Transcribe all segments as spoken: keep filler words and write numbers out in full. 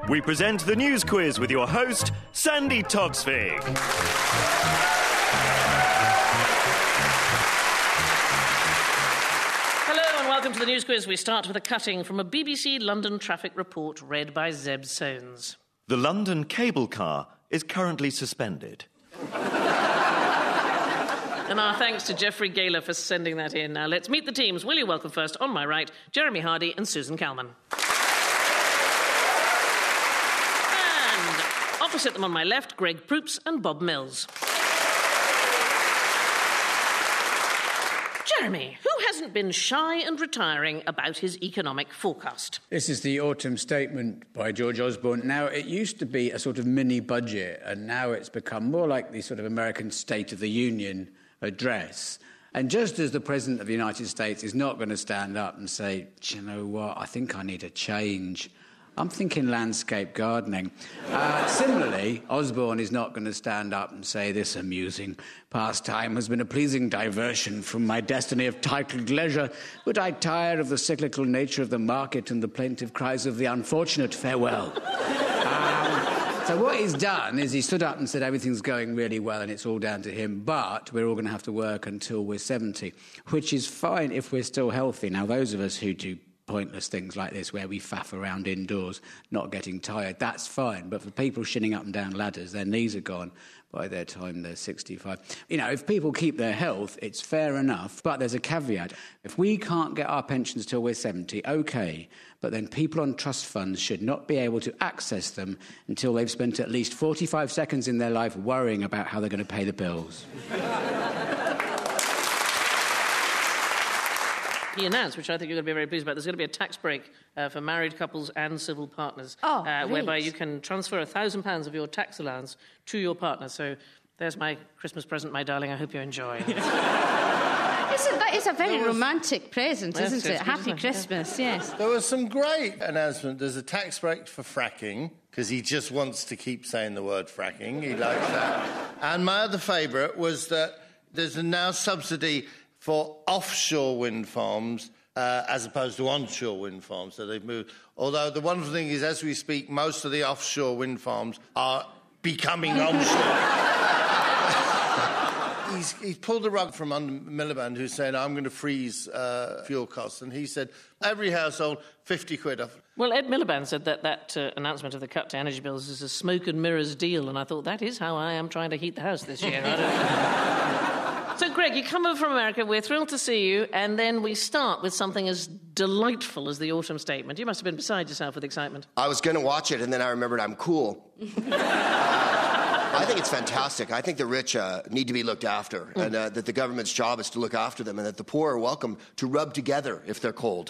we present the news quiz with your host, Sandy Toksvig. Hello and welcome to the news quiz. We start with a cutting from a B B C London traffic report read by Zeb Soanes. The London cable car is currently suspended. And our thanks to Geoffrey Gaylor for sending that in. Now let's meet the teams. Will you welcome first, on my right, Jeremy Hardy and Susan Calman. And opposite them on my left, Greg Proops and Bob Mills. Jeremy, who hasn't been shy and retiring about his economic forecast? This is the autumn statement by George Osborne. Now, it used to be a sort of mini-budget, and now it's become more like the sort of American State of the Union address. And just as the President of the United States is not going to stand up and say, do you know what, I think I need a change, I'm thinking landscape gardening. Uh, similarly, Osborne is not going to stand up and say this amusing pastime has been a pleasing diversion from my destiny of titled leisure, but I tire of the cyclical nature of the market and the plaintive cries of the unfortunate farewell. um, so what he's done is he stood up and said everything's going really well and it's all down to him, but we're all going to have to work until we're seventy, which is fine if we're still healthy. Now, those of us who do pointless things like this where we faff around indoors, not getting tired, that's fine. But for people shinning up and down ladders, their knees are gone by their time they're sixty-five. You know, if people keep their health, it's fair enough, but there's a caveat. If we can't get our pensions till we're seventy, OK, but then people on trust funds should not be able to access them until they've spent at least forty-five seconds in their life worrying about how they're going to pay the bills. He announced, which I think you're going to be very pleased about, there's going to be a tax break uh, for married couples and civil partners, oh, uh, whereby you can transfer one thousand pounds of your tax allowance to your partner. So there's my Christmas present, my darling. I hope you enjoy. Isn't, that is a very was... romantic present, yes, isn't it? Happy isn't it? Christmas, yes. There was some great announcement. There's a tax break for fracking, because he just wants to keep saying the word fracking. He likes that. And my other favourite was that there's a now subsidy for offshore wind farms uh, as opposed to onshore wind farms. So they've moved. Although the wonderful thing is, as we speak, most of the offshore wind farms are becoming onshore. he's, he's pulled the rug from under Miliband, who's saying, I'm going to freeze uh, fuel costs. And he said, every household, fifty quid off. Well, Ed Miliband said that that uh, announcement of the cut to energy bills is a smoke and mirrors deal, and I thought, that is how I am trying to heat the house this year. I don't So, Greg, you come over from America, we're thrilled to see you, and then we start with something as delightful as the autumn statement. You must have been beside yourself with excitement. I was going to watch it, and then I remembered I'm cool. uh, I think it's fantastic. I think the rich uh, need to be looked after, mm. and uh, that the government's job is to look after them, and that the poor are welcome to rub together if they're cold.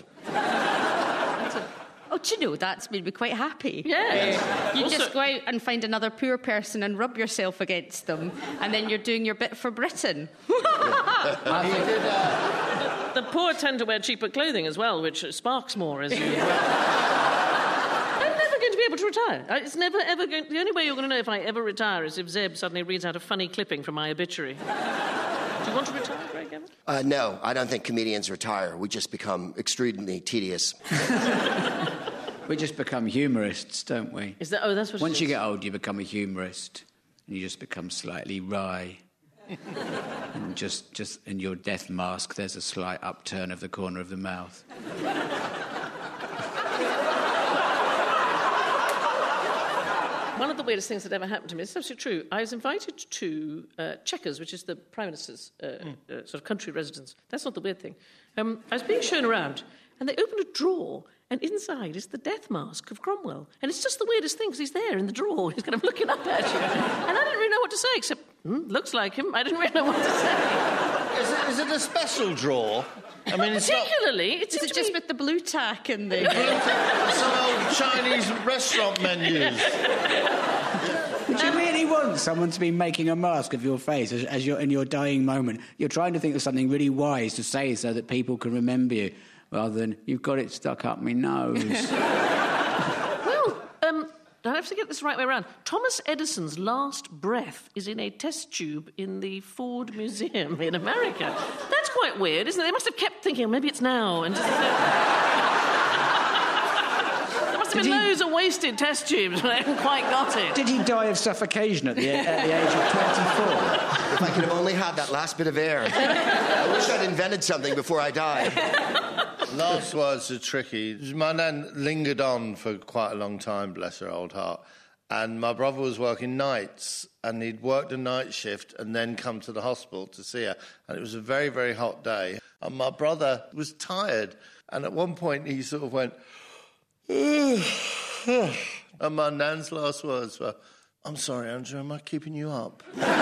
Oh, do you know, that's made me quite happy. Yeah. You Also, just go out and find another poor person and rub yourself against them, and then you're doing your bit for Britain. I think did, uh, the, the poor tend to wear cheaper clothing as well, which sparks more as you... I'm never going to be able to retire. It's never, ever going... The only way you're going to know if I ever retire is if Zeb suddenly reads out a funny clipping from my obituary. Do you want to retire, Greg, ever? Uh, no, I don't think comedians retire. We just become extremely tedious. We just become humorists, don't we? Is that? Oh, that's what. Once you get old, you become a humorist, and you just become slightly wry. And just, just in your death mask, there's a slight upturn of the corner of the mouth. One of the weirdest things that ever happened to me, it's absolutely true. I was invited to uh, Chequers, which is the Prime Minister's uh, mm. uh, sort of country residence. That's not the weird thing. Um, I was being shown around, and they opened a drawer, and inside is the death mask of Cromwell. And it's just the weirdest thing, because he's there in the drawer. He's kind of looking up at you. And I didn't really know what to say, except, hmm, looks like him. I didn't really know what to say. Is it, is it a special drawer? I mean, it's particularly. not... It's Is it just me... with the blue tack and the... Some old Chinese restaurant menus. Would you really want someone to be making a mask of your face as, as you're in your dying moment? You're trying to think of something really wise to say so that people can remember you, rather than, you've got it stuck up my nose. Well, um, I have to get this the right way around. Thomas Edison's last breath is in a test tube in the Ford Museum in America. That's quite weird, isn't it? They must have kept thinking, maybe it's now. And just... must have Did been he- loads of wasted test tubes, but I haven't quite got it. Did he die of suffocation at the, at the age of twenty-four? If I could have only had that last bit of air. I wish I'd invented something before I died. Last words are tricky. My nan lingered on for quite a long time, bless her old heart. And my brother was working nights, and he'd worked a night shift and then come to the hospital to see her. And it was a very, very hot day. And my brother was tired. And at one point, he sort of went... and my nan's last words were, "I'm sorry, Andrew, am I keeping you up?"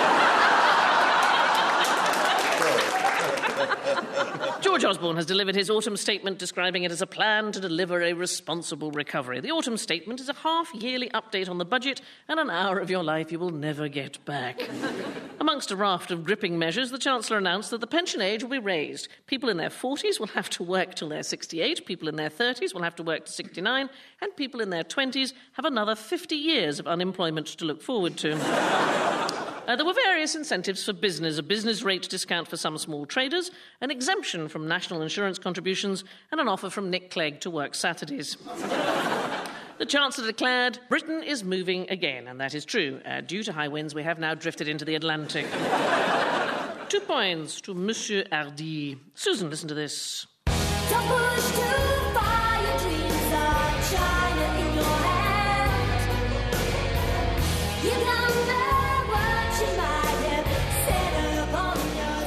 George Osborne has delivered his autumn statement describing it as a plan to deliver a responsible recovery. The autumn statement is a half-yearly update on the budget and an hour of your life you will never get back. Amongst a raft of gripping measures, the Chancellor announced that the pension age will be raised. People in their forties will have to work till they're sixty-eight, people in their thirties will have to work to sixty-nine, and people in their twenties have another fifty years of unemployment to look forward to. Uh, there were various incentives for business, a business rate discount for some small traders, an exemption from national insurance contributions, and an offer from Nick Clegg to work Saturdays. The Chancellor declared, Britain is moving again, and that is true. Uh, due to high winds, we have now drifted into the Atlantic. Two points to Monsieur Hardy. Susan, listen to this. Don't push too far, your dreams are China in your hand. You don't know what you might have set upon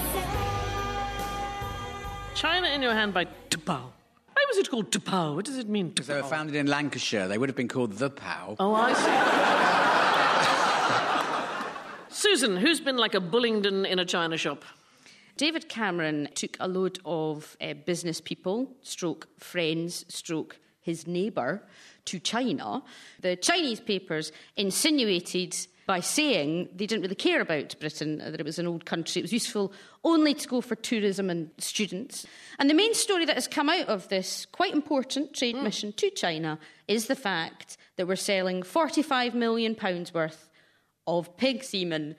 yourself. China in Your Hand by T'Pau. Why was it called T'Pau? What does it mean, T'Pau? They were founded in Lancashire. They would have been called the Pow. Oh, I see. Susan, who's been like a Bullingdon in a china shop? David Cameron took a load of uh, business people, stroke friends, stroke his neighbour, to China. The Chinese papers insinuated by saying they didn't really care about Britain, that it was an old country. It was useful only to go for tourism and students. And the main story that has come out of this quite important trade mm. mission to China is the fact that we're selling forty-five million pounds worth of pig semen.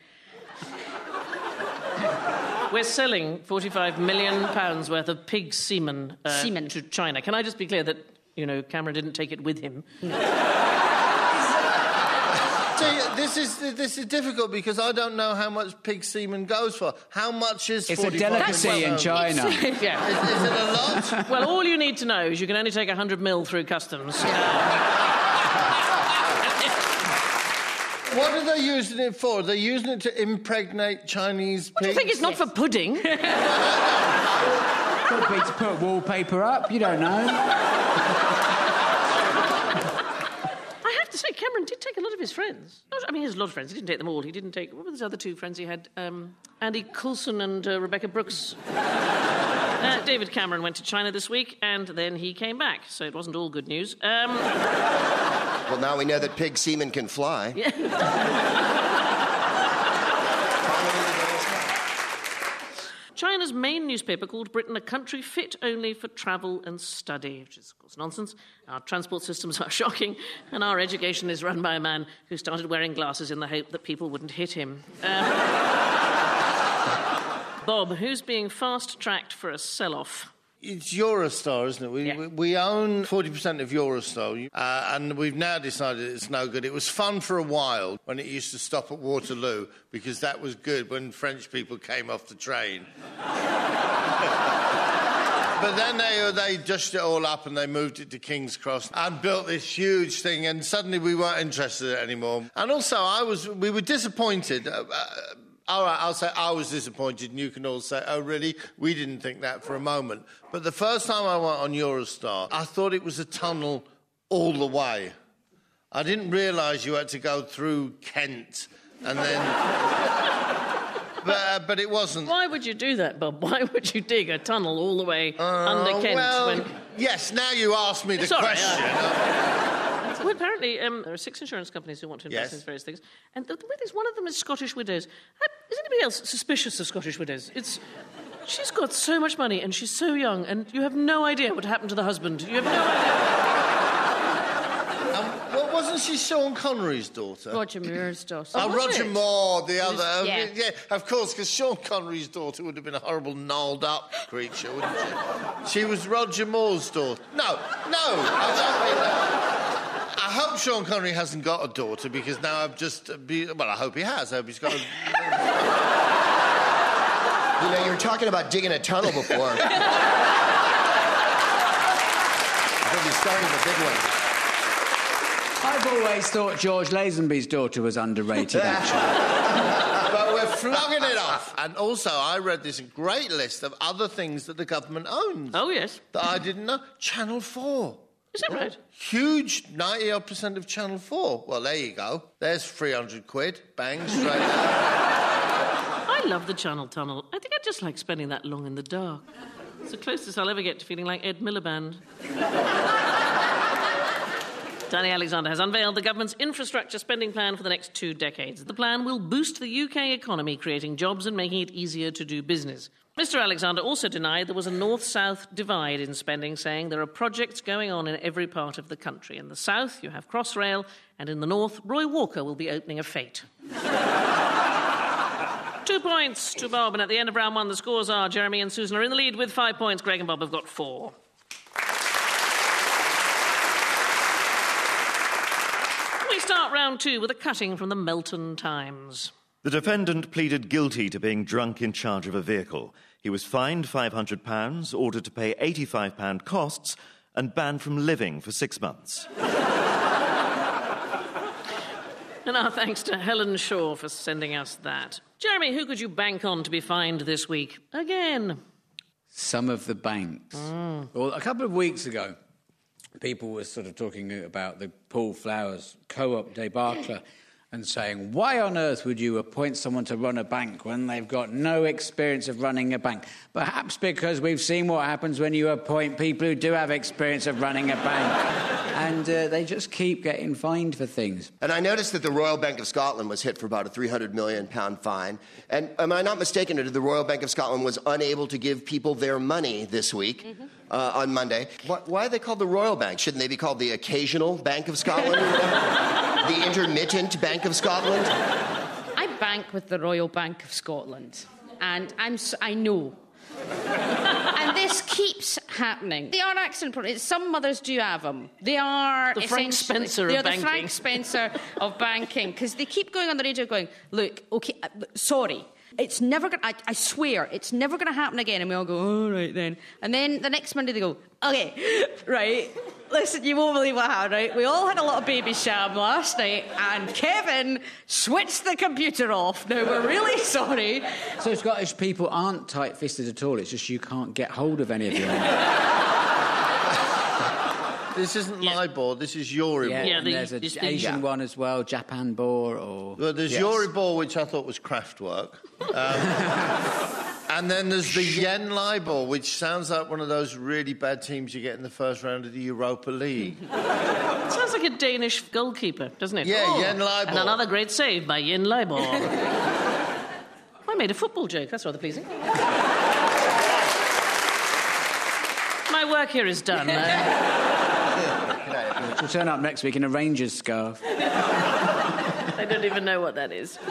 We're selling forty-five million pounds worth of pig semen, uh, semen to China. Can I just be clear that, you know, Cameron didn't take it with him? See, this is this is difficult because I don't know how much pig semen goes for. How much is It's a forty-five delicacy in China. Yeah. Is, is it a lot? Well, all you need to know is you can only take one hundred mil through customs. What are they using it for? Are they using it to impregnate Chinese pigs? What do you think? It's not for pudding. Could be to put wallpaper up. You don't know. I have to say, Cameron did take a lot of his friends. Not, I mean, he has a lot of friends. He didn't take them all. He didn't take... What were those other two friends he had? Um, Andy Coulson and uh, Rebecca Brooks. Uh, David Cameron went to China this week, and then he came back, so it wasn't all good news. Um... Well, now we know that pig semen can fly. Yeah. China's main newspaper called Britain a country fit only for travel and study, which is, of course, nonsense. Our transport systems are shocking, and our education is run by a man who started wearing glasses in the hope that people wouldn't hit him. Um, Bob, who's being fast-tracked for a sell-off? It's Eurostar, isn't it? We, Yeah. we, we own forty percent of Eurostar, uh, and we've now decided it's no good. It was fun for a while when it used to stop at Waterloo, because that was good when French people came off the train. But then they, they dushed it all up and they moved it to King's Cross and built this huge thing, and suddenly we weren't interested in it anymore. And also, I was, we were disappointed. Uh, uh, All right, I'll say I was disappointed, and you can all say, oh, really? We didn't think that for a moment. But the first time I went on Eurostar, I thought it was a tunnel all the way. I didn't realise you had to go through Kent and then... but, uh, but it wasn't. Why would you do that, Bob? Why would you dig a tunnel all the way uh, under Kent? Well, when... yes, now you ask me the Sorry, question. uh... Well, apparently, um, there are six insurance companies who want to invest Yes. in these various things. And the, the way is, one of them is Scottish Widows. Uh, is anybody else suspicious of Scottish Widows? It's... She's got so much money, and she's so young, and you have no idea what happened to the husband. You have no idea. Um, well, wasn't she Sean Connery's daughter? Roger Moore's daughter. Oh, was Roger it? Moore, the other. uh, yeah. yeah, of course, because Sean Connery's daughter would have been a horrible, gnarled-up creature, wouldn't she? She was Roger Moore's daughter. No, no, I don't mean that. I hope Sean Connery hasn't got a daughter, because now I've just... Be, well, I hope he has. I hope he's got a... You know, you were talking about digging a tunnel before. I think he's starting the big one. I've always thought George Lazenby's daughter was underrated, actually. But we're flogging it off. And also, I read this great list of other things that the government owns. Oh, yes. That I didn't know. Channel four. Is that right? Huge ninety-odd percent of Channel four. Well, there you go. There's three hundred quid. Bang, straight out. I love the Channel Tunnel. I think I just like spending that long in the dark. It's the closest I'll ever get to feeling like Ed Miliband. Danny Alexander has unveiled the government's infrastructure spending plan for the next two decades. The plan will boost the U K economy, creating jobs and making it easier to do business. Mister Alexander also denied there was a north-south divide in spending, saying there are projects going on in every part of the country. In the south, you have Crossrail, and in the north, Roy Walker will be opening a fete. Two points to Bob, and at the end of round one, the scores are Jeremy and Susan are in the lead with five points. Greg and Bob have got four. We start round two with a cutting from the Melton Times. The defendant pleaded guilty to being drunk in charge of a vehicle. He was fined five hundred pounds, ordered to pay eighty-five pounds costs, and banned from living for six months. And our thanks to Helen Shaw for sending us that. Jeremy, who could you bank on to be fined this week? Again. Some of the banks. Mm. Well, a couple of weeks ago, people were sort of talking about the Paul Flowers co-op debacle and saying, why on earth would you appoint someone to run a bank when they've got no experience of running a bank? Perhaps because we've seen what happens when you appoint people who do have experience of running a bank. And uh, they just keep getting fined for things. And I noticed that the Royal Bank of Scotland was hit for about a three hundred million pounds fine. And am I not mistaken, the Royal Bank of Scotland was unable to give people their money this week, mm-hmm. uh, on Monday. Why, why are they called the Royal Bank? Shouldn't they be called the Occasional Bank of Scotland? The Intermittent Bank of Scotland? I bank with the Royal Bank of Scotland, and I'm s- I know. And this keeps happening. They are accident prone. Some mothers do have them. They are the Frank Spencer They're of the banking. Frank Spencer of banking, because they keep going on the radio going, look, okay, uh, sorry, it's never going. I, I swear, it's never going to happen again. And we all go, all right then. And then the next Monday they go, okay, right. Listen, you won't believe what happened, right? We all had a lot of baby sham last night, and Kevin switched the computer off. Now, we're really sorry. So Scottish people aren't tight-fisted at all. It's just you can't get hold of any of them. This isn't Yeah. LIBOR, this is Euribor. Yeah, Yeah, and the- there's an this thing- Asian yeah. one as well, Japan Boar or... Well, there's Yes. Euribor, which I thought was Kraftwerk. Um, and then there's the Yen LIBOR, which sounds like one of those really bad teams you get in the first round of the Europa League. It sounds like a Danish goalkeeper, doesn't it? Yeah, Yen Libor. And another great save by Yen Libor. I made a football joke. That's rather pleasing. My work here is done. She'll turn up next week in a Rangers scarf. I don't even know what that is.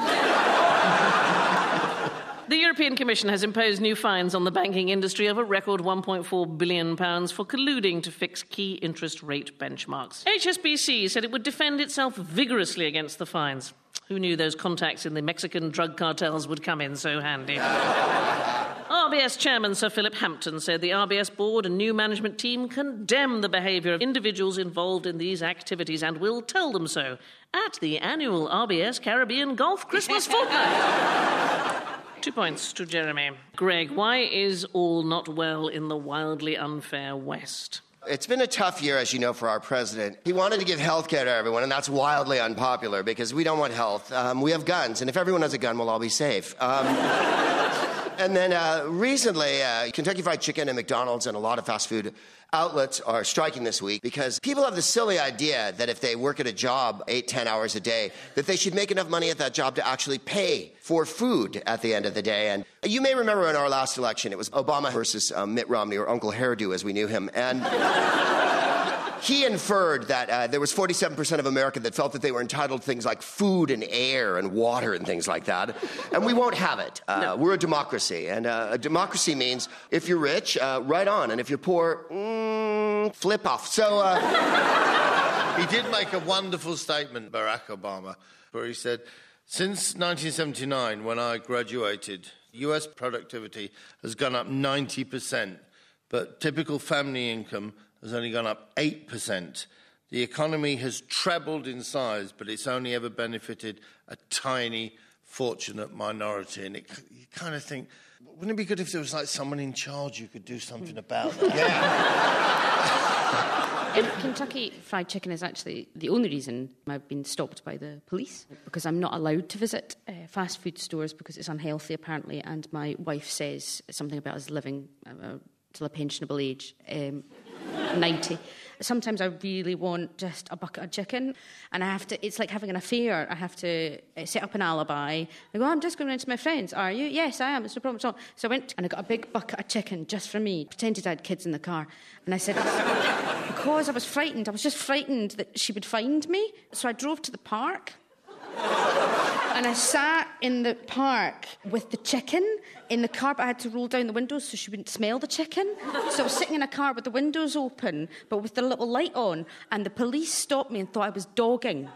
The European Commission has imposed new fines on the banking industry of a record one point four billion pounds for colluding to fix key interest rate benchmarks. H S B C said it would defend itself vigorously against the fines. Who knew those contacts in the Mexican drug cartels would come in so handy? R B S Chairman Sir Philip Hampton said the R B S board and new management team condemn the behaviour of individuals involved in these activities and will tell them so at the annual R B S Caribbean Golf Christmas Fortnight. Two points to Jeremy. Greg, why is all not well in the wildly unfair West? It's been a tough year, as you know, for our president. He wanted to give health care to everyone, and that's wildly unpopular because we don't want health. Um, we have guns, and if everyone has a gun, we'll all be safe. Um, and then uh, recently, uh, Kentucky Fried Chicken and McDonald's and a lot of fast food outlets are striking this week because people have the silly idea that if they work at a job eight, ten hours a day, that they should make enough money at that job to actually pay for food at the end of the day. And you may remember in our last election, it was Obama versus um, Mitt Romney, or Uncle Hairdo as we knew him. And he inferred that uh, there was forty-seven percent of America that felt that they were entitled to things like food and air and water and things like that. And we won't have it. Uh, no. We're a democracy. And uh, a democracy means if you're rich, uh, right on. And if you're poor, mm, flip off. So... Uh, He did make a wonderful statement, Barack Obama, where he said, since nineteen seventy-nine, when I graduated, U S productivity has gone up ninety percent, but typical family income has only gone up eight percent. The economy has trebled in size, but it's only ever benefited a tiny, fortunate minority. And it, you kind of think, wouldn't it be good if there was like someone in charge who could do something about that? In Kentucky, fried chicken is actually the only reason I've been stopped by the police, because I'm not allowed to visit uh, fast food stores because it's unhealthy, apparently, and my wife says something about us living uh, till a pensionable age, um, ninety. Sometimes I really want just a bucket of chicken, and I have to, it's like having an affair. I have to uh, set up an alibi. I go, I'm just going around to my friends. Are you? Yes, I am. It's no problem at all. So I went and I got a big bucket of chicken just for me, pretended I had kids in the car. And I said, because I was frightened, I was just frightened that she would find me. So I drove to the park. And I sat in the park with the chicken in the car, but I had to roll down the windows so she wouldn't smell the chicken. So I was sitting in a car with the windows open, but with the little light on, and the police stopped me and thought I was dogging.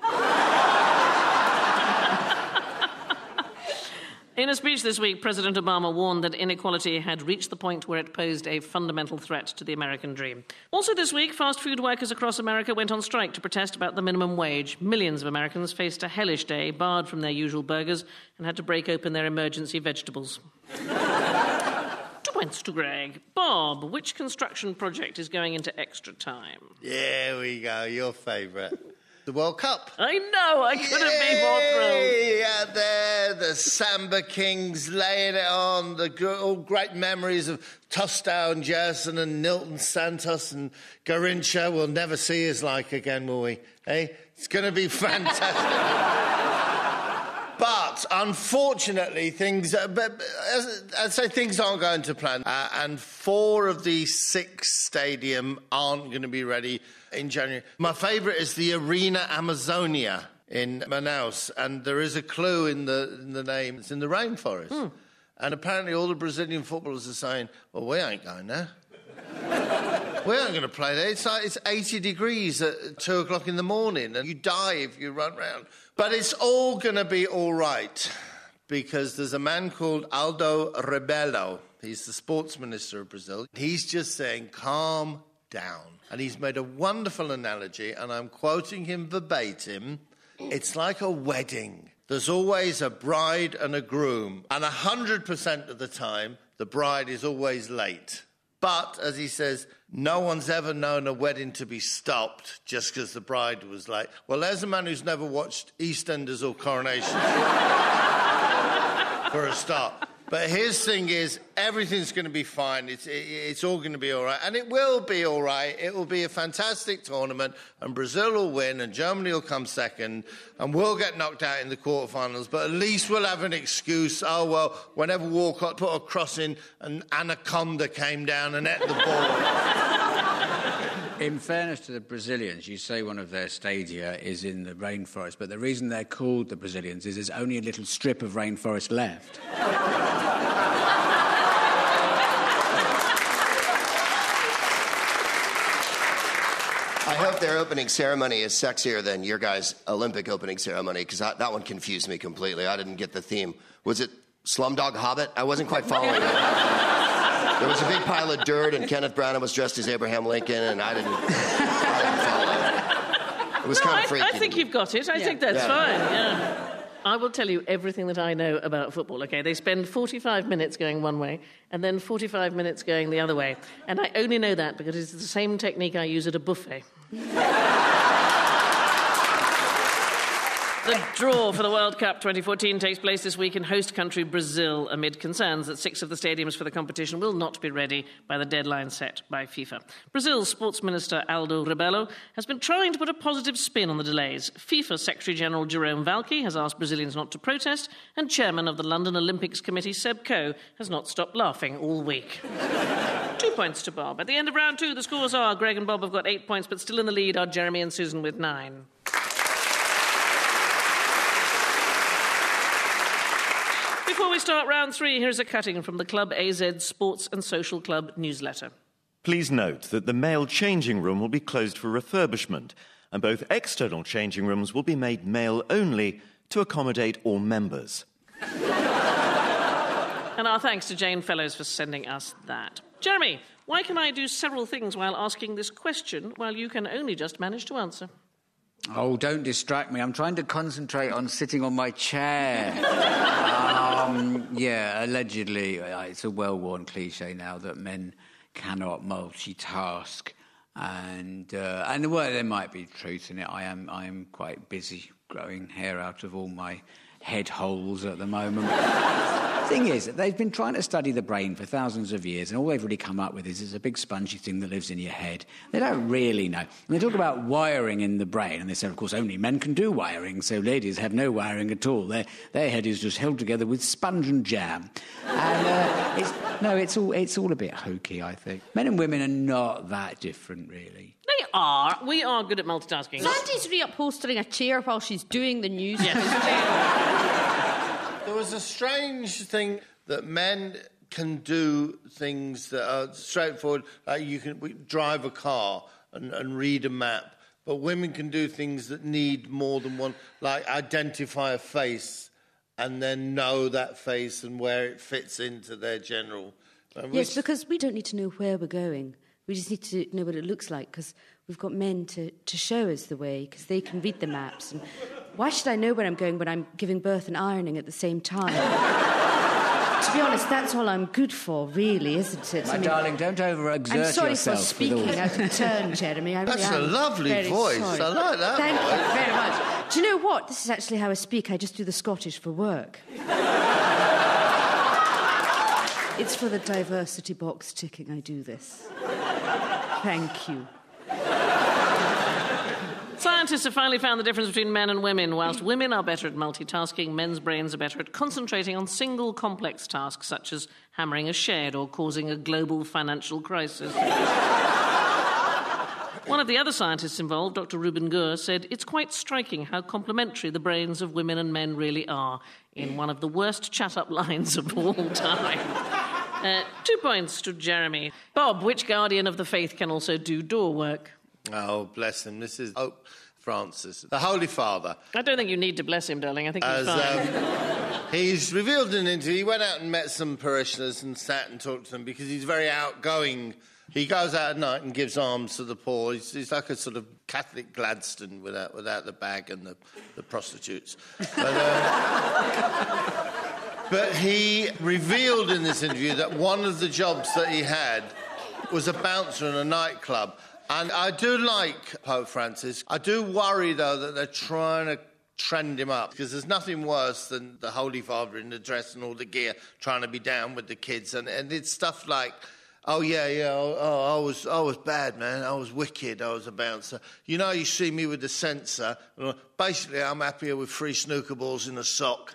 In a speech this week, President Obama warned that inequality had reached the point where it posed a fundamental threat to the American dream. Also this week, fast food workers across America went on strike to protest about the minimum wage. Millions of Americans faced a hellish day, barred from their usual burgers, and had to break open their emergency vegetables. Two points to Greg. Bob, which construction project is going into extra time? There we go, your favourite. The World Cup. I know, I couldn't be more thrilled. Yeah, there, the Samba Kings laying it on, the gr- all great memories of Tostão and Gerson and Nilton Santos and Garrincha. We'll never see his like again, will we? Eh? It's going to be fantastic. But unfortunately, things, uh, but, as, I'd say things aren't going to plan. Uh, and four of the six stadium aren't going to be ready in January. My favourite is the Arena Amazonia in Manaus, and there is a clue in the in the name. It's in the rainforest. Mm. And apparently all the Brazilian footballers are saying, well, we ain't going there. We aren't going to play there. It's, like, it's eighty degrees at two o'clock in the morning, and you die if you run round. But it's all going to be all right, because there's a man called Aldo Rebelo. He's the sports minister of Brazil. He's just saying, calm down. And he's made a wonderful analogy, and I'm quoting him verbatim. It's like a wedding. There's always a bride and a groom, and one hundred percent of the time, the bride is always late. But, as he says, no one's ever known a wedding to be stopped just because the bride was late. Well, there's a man who's never watched EastEnders or Coronation for a start. But his thing is, everything's going to be fine. It's, it, it's all going to be all right. And it will be all right. It will be a fantastic tournament, and Brazil will win, and Germany will come second, and we'll get knocked out in the quarterfinals. But at least we'll have an excuse. Oh, well, whenever Walcott put a cross in, an anaconda came down and ate the ball. In fairness to the Brazilians, you say one of their stadia is in the rainforest, but the reason they're called the Brazilians is there's only a little strip of rainforest left. I hope their opening ceremony is sexier than your guys' Olympic opening ceremony, because that one confused me completely. I didn't get the theme. Was it Slumdog Hobbit? I wasn't quite following it. There was a big pile of dirt, and Kenneth Branagh was dressed as Abraham Lincoln, and I didn't, I didn't follow. It was no, kind of I, freaky. I think you've got it. I yeah. think that's yeah. fine, yeah. I will tell you everything that I know about football, OK? They spend forty-five minutes going one way and then forty-five minutes going the other way. And I only know that because it's the same technique I use at a buffet. The draw for the World Cup twenty fourteen takes place this week in host country Brazil, amid concerns that six of the stadiums for the competition will not be ready by the deadline set by FIFA. Brazil's Sports Minister Aldo Rebelo has been trying to put a positive spin on the delays. FIFA Secretary-General Jerome Valcke has asked Brazilians not to protest, and Chairman of the London Olympics Committee Seb Coe has not stopped laughing all week. Two points to Bob. At the end of round two, the scores are Greg and Bob have got eight points, but still in the lead are Jeremy and Susan with nine. Before we start round three, here's a cutting from the Club A Z Sports and Social Club newsletter. Please note that the male changing room will be closed for refurbishment and both external changing rooms will be made male only to accommodate all members. And our thanks to Jane Fellows for sending us that. Jeremy, why can I do several things while asking this question while you can only just manage to answer? Oh, don't distract me. I'm trying to concentrate on sitting on my chair. um, yeah, allegedly, it's a well-worn cliche now that men cannot multitask. And, uh, and well, there might be truth in it. I am, I am quite busy growing hair out of all my head holes at the moment. The thing is, they've been trying to study the brain for thousands of years, and all they've really come up with is it's a big spongy thing that lives in your head. They don't really know. And they talk about wiring in the brain, and they say, of course, only men can do wiring, so ladies have no wiring at all. Their, their head is just held together with sponge and jam. And, uh, it's, no, it's all, it's all a bit hokey, I think. Men and women are not that different, really. They are. We are good at multitasking. Sandy's reupholstering a chair while she's doing the news. There was a strange thing that men can do things that are straightforward, like you can drive a car and, and read a map, but women can do things that need more than one, like identify a face and then know that face and where it fits into their general... And Yes, which- because we don't need to know where we're going. We just need to know what it looks like, because we've got men to, to show us the way, because they can read the maps. And why should I know where I'm going when I'm giving birth and ironing at the same time? To be honest, that's all I'm good for, really, isn't it? My I mean, darling, don't overexert I'm sorry yourself. for speaking with all... out of turn, Jeremy. I really That's a am lovely very voice. sorry. I like that Thank voice. you very much. Do you know what? This is actually how I speak. I just do the Scottish for work. It's for the diversity box ticking I do this. Thank you. Scientists have finally found the difference between men and women. Whilst women are better at multitasking, men's brains are better at concentrating on single complex tasks, such as hammering a shed or causing a global financial crisis. One of the other scientists involved, Doctor Ruben Gur, said it's quite striking how complementary the brains of women and men really are, in one of the worst chat-up lines of all time. Uh, two points to Jeremy. Bob, which guardian of the faith can also do door work? Oh, bless him. This is Pope Francis, the Holy Father. I don't think you need to bless him, darling. I think he's As, fine. um, he's revealed in an interview, he went out and met some parishioners and sat and talked to them because he's very outgoing. He goes out at night and gives alms to the poor. He's, he's like a sort of Catholic Gladstone without, without the bag and the, the prostitutes. But, um, but he revealed in this interview that one of the jobs that he had was a bouncer in a nightclub. And I do like Pope Francis. I do worry, though, that they're trying to trend him up, because there's nothing worse than the Holy Father in the dress and all the gear trying to be down with the kids. And, and it's stuff like, oh, yeah, yeah, oh, oh, I was I was bad, man. I was wicked. I was a bouncer. You know, you see me with the censer. Basically, I'm happier with three snooker balls in a sock.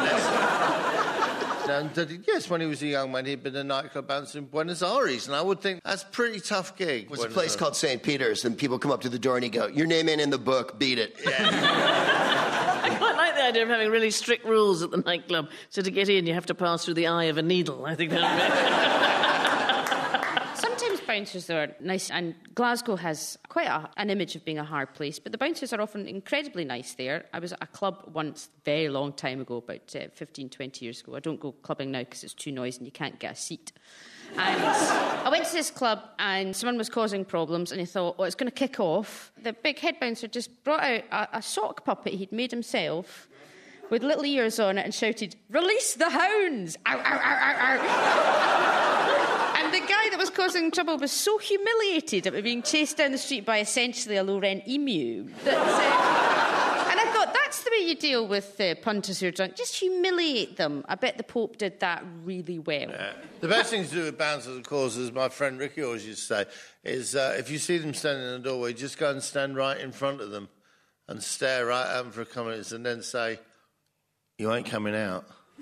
And uh, yes, when he was a young man, he'd been a nightclub bouncer in Buenos Aires, and I would think that's a pretty tough gig. There's a place called Saint Peter's, and people come up to the door and you go, your name ain't in the book, beat it. I quite like the idea of having really strict rules at the nightclub. So to get in, you have to pass through the eye of a needle. I think that Sometimes bouncers are nice, and Glasgow has quite a, an image of being a hard place, but the bouncers are often incredibly nice there. I was at a club once, very long time ago, about uh, fifteen, twenty years ago. I don't go clubbing now because it's too noisy and you can't get a seat. And I went to this club and someone was causing problems, and I thought, oh, it's going to kick off. The big head bouncer just brought out a, a sock puppet he'd made himself with little ears on it and shouted, "Release the hounds! Ow, ow, ow, ow, ow." And the guy that was causing trouble was so humiliated at being chased down the street by essentially a low-rent emu that... Uh, and I thought, that's the way you deal with uh, punters who are drunk. Just humiliate them. I bet the Pope did that really well. Yeah. The best thing to do with bouncers, of course, as my friend Ricky always used to say, is uh, if you see them standing in the doorway, just go and stand right in front of them and stare right at them for a couple of minutes and then say, "You ain't coming out."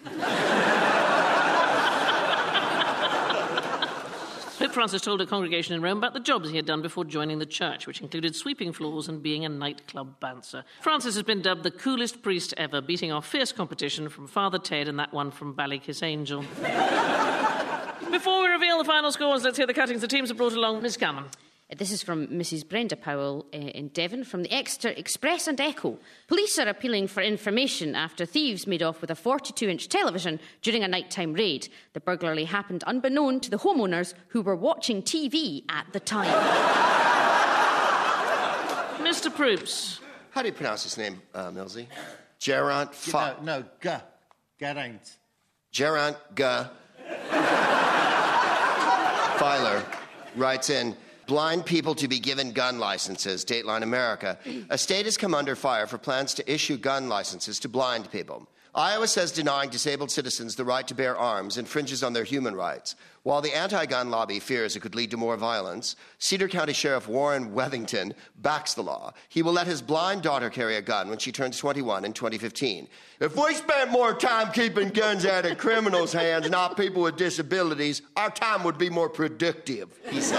Pope Francis told a congregation in Rome about the jobs he had done before joining the church, which included sweeping floors and being a nightclub bouncer. Francis has been dubbed the coolest priest ever, beating off fierce competition from Father Ted and that one from Ballykiss Angel. Before we reveal the final scores, let's hear the cuttings the teams have brought along. Miss Cameron. This is from Missus Brenda Powell uh, in Devon, from the Exeter Express and Echo. Police are appealing for information after thieves made off with a forty-two inch television during a nighttime raid. The burglary happened unbeknown to the homeowners who were watching T V at the time. Mister Proops. How do you pronounce his name, uh, Millsy? Geraint Fa... No, no, G. Geraint. Geraint G. Filer writes in, blind people to be given gun licenses, Dateline America. A state has come under fire for plans to issue gun licenses to blind people. Iowa says denying disabled citizens the right to bear arms infringes on their human rights. While the anti-gun lobby fears it could lead to more violence, Cedar County Sheriff Warren Wethington backs the law. He will let his blind daughter carry a gun when she turns twenty-one in twenty fifteen. If we spent more time keeping guns out of criminals' hands, not people with disabilities, our time would be more productive, he says.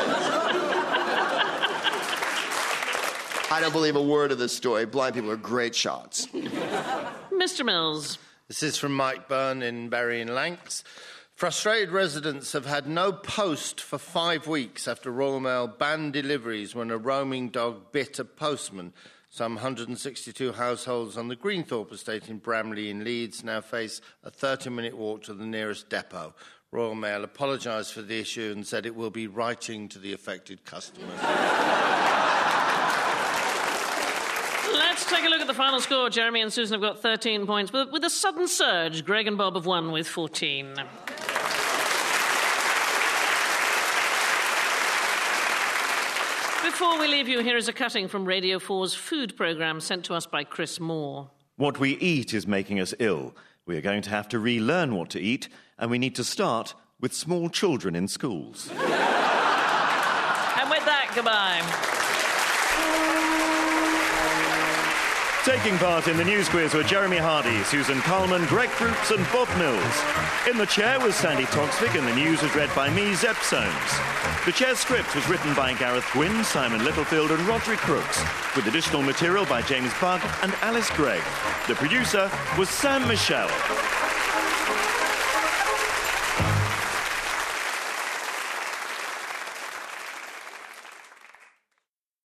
I don't believe a word of this story. Blind people are great shots. Mister Mills. This is from Mike Byrne in Bury in Lancs. Frustrated residents have had no post for five weeks after Royal Mail banned deliveries when a roaming dog bit a postman. Some one hundred sixty-two households on the Greenthorpe estate in Bramley in Leeds now face a thirty-minute walk to the nearest depot. Royal Mail apologised for the issue and said it will be writing to the affected customers. Let's take a look at the final score. Jeremy and Susan have got thirteen points. But with a sudden surge, Greg and Bob have won with fourteen. Before we leave you, here is a cutting from Radio four's food programme sent to us by Chris Moore. What we eat is making us ill. We are going to have to relearn what to eat, and we need to start with small children in schools. And with that, goodbye. Taking part in the news quiz were Jeremy Hardy, Susan Coleman, Greg Proops and Bob Mills. In the chair was Sandy Toksvig and the news was read by me, Zep Soames. The chair's script was written by Gareth Gwynn, Simon Littlefield and Roderick Crooks, with additional material by James Bugg and Alice Gregg. The producer was Sam Michelle.